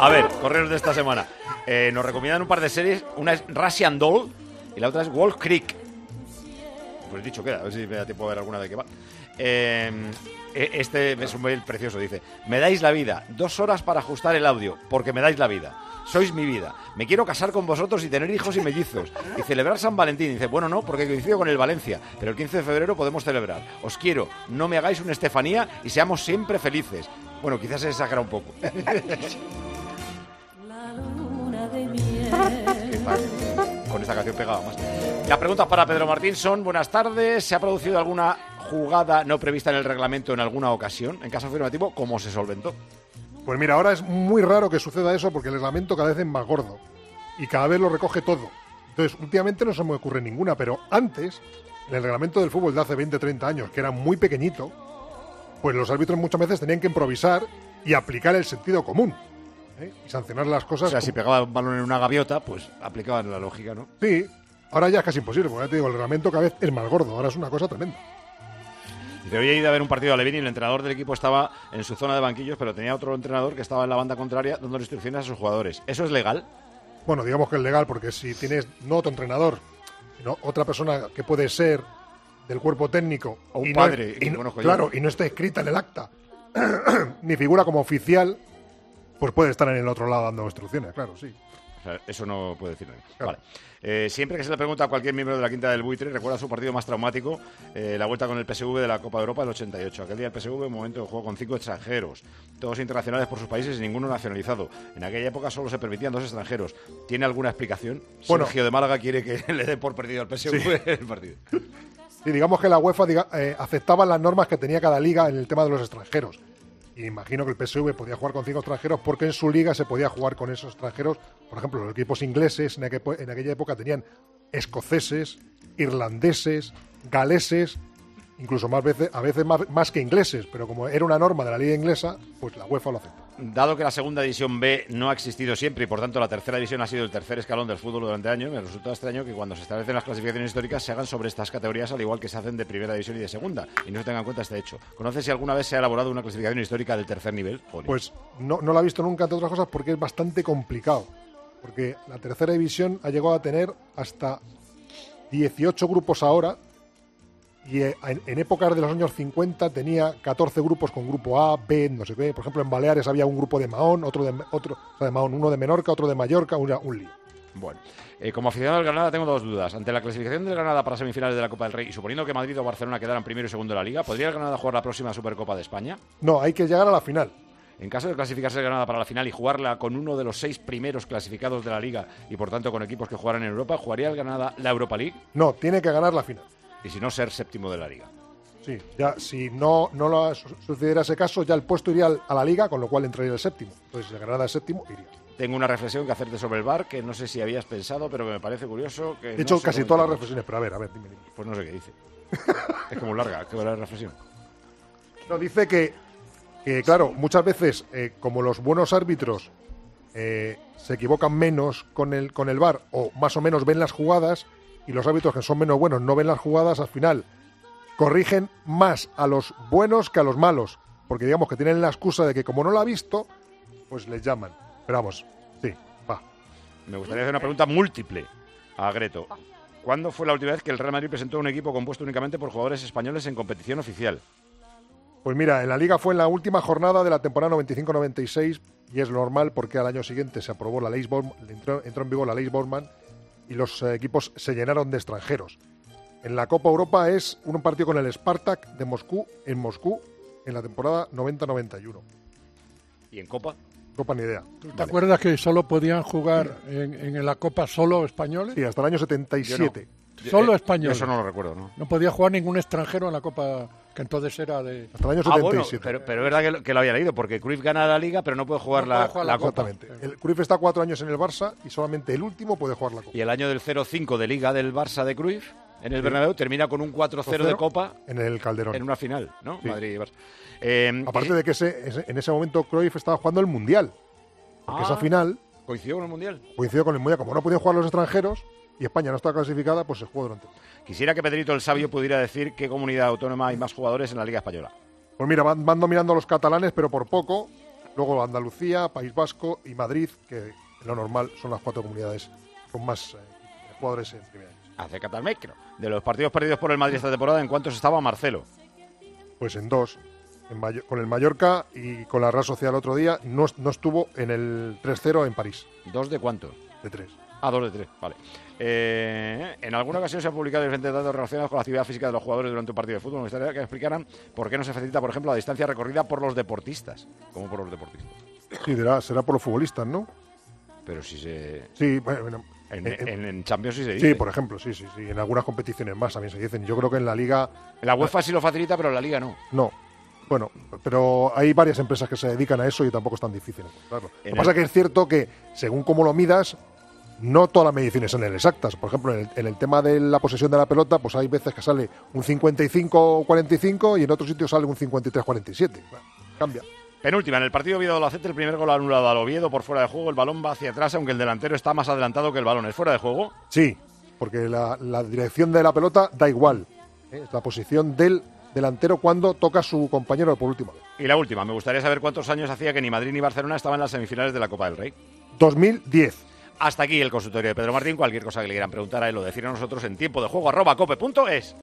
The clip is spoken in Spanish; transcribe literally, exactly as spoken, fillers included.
A ver, correos de esta semana. Eh, nos recomiendan un par de series. Una es Russian Doll y la otra es Wolf Creek. Pues dicho queda, a ver si me da tiempo a ver alguna de qué va. Eh, este es un mail precioso, dice: me dais la vida, dos horas para ajustar el audio, porque me dais la vida. Sois mi vida. Me quiero casar con vosotros y tener hijos y mellizos. Y celebrar San Valentín. Dice, bueno, no, porque coincido con el Valencia. Pero el quince de febrero podemos celebrar. Os quiero, no me hagáis una Estefanía y seamos siempre felices. Bueno, quizás se exagera un poco. Con esta canción pegaba más. Las preguntas para Pedro Martín son: buenas tardes, ¿se ha producido alguna jugada no prevista en el reglamento en alguna ocasión? En caso afirmativo, ¿cómo se solventó? Pues mira, ahora es muy raro que suceda eso porque el reglamento cada vez es más gordo y cada vez lo recoge todo. Entonces, últimamente no se me ocurre ninguna, pero antes, en el reglamento del fútbol de hace veinte, treinta años, que era muy pequeñito, pues los árbitros muchas veces tenían que improvisar y aplicar el sentido común, ¿eh? Y sancionar las cosas. O sea, como... si pegaba un balón en una gaviota, pues aplicaban la lógica, ¿no? Sí, ahora ya es casi imposible, porque ya te digo, el reglamento cada vez es más gordo, ahora es una cosa tremenda. Dice, hoy he ido a ver un partido a Levin y el entrenador del equipo estaba en su zona de banquillos, pero tenía otro entrenador que estaba en la banda contraria dando instrucciones a sus jugadores. ¿Eso es legal? Bueno, digamos que es legal, porque si tienes no otro entrenador, sino otra persona que puede ser del cuerpo técnico o un y padre, no, y no, conozco claro, yo. Y no está escrita en el acta ni figura como oficial, pues puede estar en el otro lado dando instrucciones, claro, sí. O sea, eso no puede decirlo. Claro. Vale. Eh, siempre que se le pregunta a cualquier miembro de la Quinta del Buitre, recuerda su partido más traumático, eh, la vuelta con el P S V de la Copa de Europa del ochenta y ocho. Aquel día el P S V, un momento de juego con cinco extranjeros, todos internacionales por sus países y ninguno nacionalizado. En aquella época solo se permitían dos extranjeros. ¿Tiene alguna explicación? Bueno, Sergio de Málaga quiere que le dé por perdido al P S V sí. el partido. Sí, digamos que la UEFA diga, eh, aceptaba las normas que tenía cada liga en el tema de los extranjeros. Y imagino que el P S V podía jugar con cinco extranjeros porque en su liga se podía jugar con esos extranjeros. Por ejemplo, los equipos ingleses en, aquel, en aquella época tenían escoceses, irlandeses, galeses, incluso más veces, a veces más, más que ingleses, pero como era una norma de la liga inglesa, pues la UEFA lo aceptó. Dado que la segunda división B no ha existido siempre y por tanto la tercera división ha sido el tercer escalón del fútbol durante años, me resulta extraño que cuando se establecen las clasificaciones históricas se hagan sobre estas categorías al igual que se hacen de primera división y de segunda, y no se tenga en cuenta este hecho. ¿Conoces si alguna vez se ha elaborado una clasificación histórica del tercer nivel? Oli. Pues no, no la he visto nunca, entre otras cosas, porque es bastante complicado. Porque la tercera división ha llegado a tener hasta dieciocho grupos ahora, y en, en épocas de los años cincuenta tenía catorce grupos con grupo A, B, no sé qué. Por ejemplo, en Baleares había un grupo de Mahón, otro de otro, o sea, de Mahón, uno de Menorca, otro de Mallorca, una, un lío. Bueno, eh, como aficionado del Granada tengo dos dudas. Ante la clasificación del Granada para semifinales de la Copa del Rey y suponiendo que Madrid o Barcelona quedaran primero y segundo de la Liga, ¿podría el Granada jugar la próxima Supercopa de España? No, hay que llegar a la final. En caso de clasificarse el Granada para la final y jugarla con uno de los seis primeros clasificados de la Liga y por tanto con equipos que jugaran en Europa, ¿jugaría el Granada la Europa League? No, tiene que ganar la final. Y si no, ser séptimo de la Liga. Sí, ya si no, no lo sucediera ese caso, ya el puesto iría a la Liga, con lo cual entraría el séptimo. Entonces, si el Granada es séptimo, iría. Tengo una reflexión que hacerte sobre el V A R, que no sé si habías pensado, pero que me parece curioso. Que He hecho no casi todas las reflexiones, pero a ver, a ver, dime, dime. Pues no sé qué dice. Es como larga, qué buena reflexión. No, dice que, que claro, muchas veces, eh, como los buenos árbitros eh, se equivocan menos con el, con el V A R, o más o menos ven las jugadas, y los árbitros que son menos buenos no ven las jugadas, al final corrigen más a los buenos que a los malos, porque digamos que tienen la excusa de que como no lo ha visto, pues les llaman. Pero vamos, sí, va. Me gustaría hacer una pregunta múltiple a Greto. ¿Cuándo fue la última vez que el Real Madrid presentó un equipo compuesto únicamente por jugadores españoles en competición oficial? Pues mira, en la Liga fue en la última jornada de la temporada noventa y cinco noventa y seis, y es normal porque al año siguiente se aprobó la ley Borman, entró, entró en vigor la ley Borman y los eh, equipos se llenaron de extranjeros. En la Copa Europa es un partido con el Spartak de Moscú en Moscú en la temporada noventa noventa y uno. ¿Y en Copa? Copa ni idea. ¿Te Vale. acuerdas que solo podían jugar en, en la Copa solo españoles? Sí, hasta el año setenta y siete. Yo Solo eh, españoles. Eso no lo recuerdo, ¿no? No podía jugar ningún extranjero en la Copa, que entonces era de... Hasta el año Ah, setenta y bueno, siete. pero, pero es verdad que lo, que lo había leído, porque Cruyff gana la Liga, pero no puede jugar, No la, puede jugar la la Copa. Exactamente. El Cruyff está cuatro años en el Barça y solamente el último puede jugar la Copa. Y el año del cero cinco de Liga del Barça de Cruyff, en el Sí. Bernabéu, termina con un cuatro cero de Copa en el Calderón. en una final, ¿no? Sí. Madrid y Barça. Eh, Aparte de que ese, ese- en ese momento Cruyff estaba jugando el Mundial. Porque Ah. esa final ¿Coincidió con el Mundial? coincidió con el Mundial. Como no podían jugar los extranjeros y España no estaba clasificada, pues se jugó durante. Quisiera que Pedrito el Sabio pudiera decir qué comunidad autónoma hay más jugadores en la Liga Española. Pues mira, van, van dominando los catalanes, pero por poco. luego Andalucía, País Vasco y Madrid, que lo normal son las cuatro comunidades con más eh, jugadores en primera división. Acércate al micro. De los partidos perdidos por el Madrid esta temporada, ¿en cuántos estaba Marcelo? Pues en dos. En Mayo- con el Mallorca y con la Real Sociedad el otro día, no, no estuvo en el tres cero en París, ¿Dos de cuántos? de tres. Ah, dos de tres, vale. Eh, en alguna ocasión se han publicado diferentes datos relacionados con la actividad física de los jugadores durante un partido de fútbol. Me gustaría que me explicaran por qué no se facilita, por ejemplo, la distancia recorrida por los deportistas. ¿Cómo por los deportistas? Sí, será, será por los futbolistas, ¿no? Pero si se... Sí, bueno, bueno, En, eh, eh, en, en Champions sí se dice. sí, por ejemplo, sí, sí, sí. En algunas competiciones más también se dicen. Yo creo que en la Liga En la UEFA sí lo facilita, pero en la Liga no. no. Bueno, pero hay varias empresas que se dedican a eso y tampoco es tan difícil encontrarlo. Lo En que pasa el- es que es cierto que, según cómo lo midas, no todas las mediciones son exactas. Por ejemplo, en el, en el tema de la posesión de la pelota, pues hay veces que sale un cincuenta y cinco cuarenta y cinco y en otros sitios sale un cincuenta y tres cuarenta y siete. Bueno, cambia. Penúltima, en el partido Oviedo-Albacete, el primer gol anulado al Oviedo por fuera de juego, el balón va hacia atrás, aunque el delantero está más adelantado que el balón. ¿Es fuera de juego? Sí, porque la, la dirección de la pelota da igual. ¿eh? Es la posición del delantero cuando toca a su compañero por última vez. Y la última, me gustaría saber cuántos años hacía que ni Madrid ni Barcelona estaban en las semifinales de la Copa del Rey. dos mil diez. Hasta aquí el consultorio de Pedro Martín. Cualquier cosa que le quieran preguntar a él o decir a nosotros en tiempo de juego arroba cope punto es.